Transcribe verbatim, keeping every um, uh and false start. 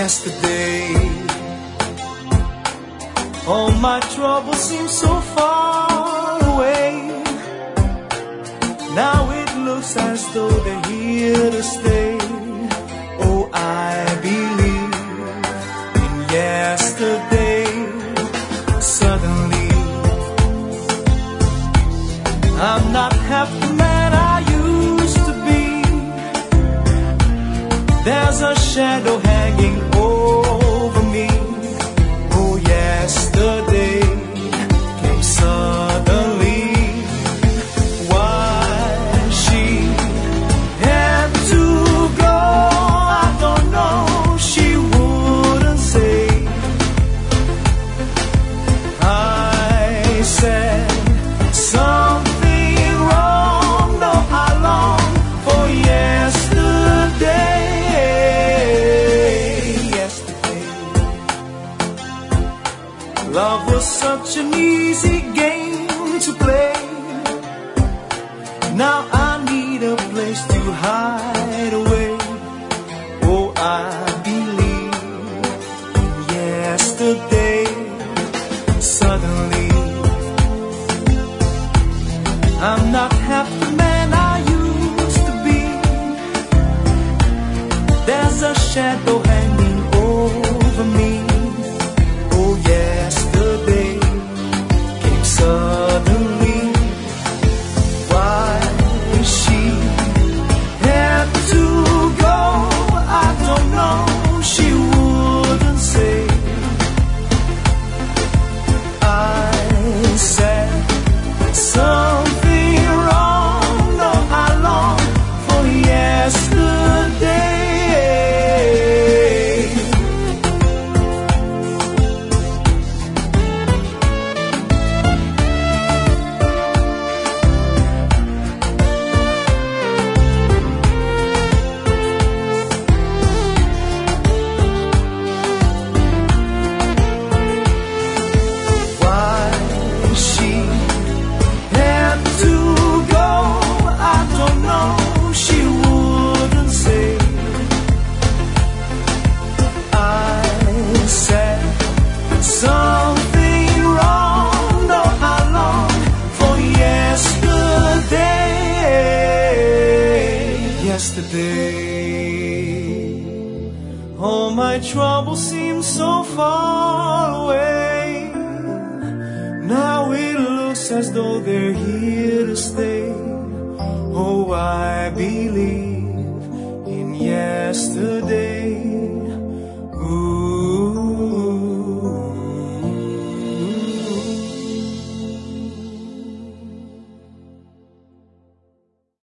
yesterday. All my troubles seem so far away. Now it looks as though they're here to stay. Oh, I believe in yesterday. Suddenly, I'm not half the man I used to be. There's a shadow hanging over me. Oh, yesterday came suddenly. Why she had to go, I don't know. She wouldn't say. I said something wrong. No, I long for yesterday. Yesterday, love was such an easy game to play. Now I need a place to hide away. Oh, I believe in yesterday. Suddenly, I'm not half the man I used to be. There's a shadow hanging over me. Oh, yesterday came suddenly. Why she had to go, I don't know. She wouldn't say. I said something wrong. No, I long for yesterday. Why she had to go, I don't know. She wouldn't say. I said something wrong. No, I long for yesterday. Yesterday, all my troubles seem so far away. Now it looks as though they're here to stay. Oh, I believe in yesterday.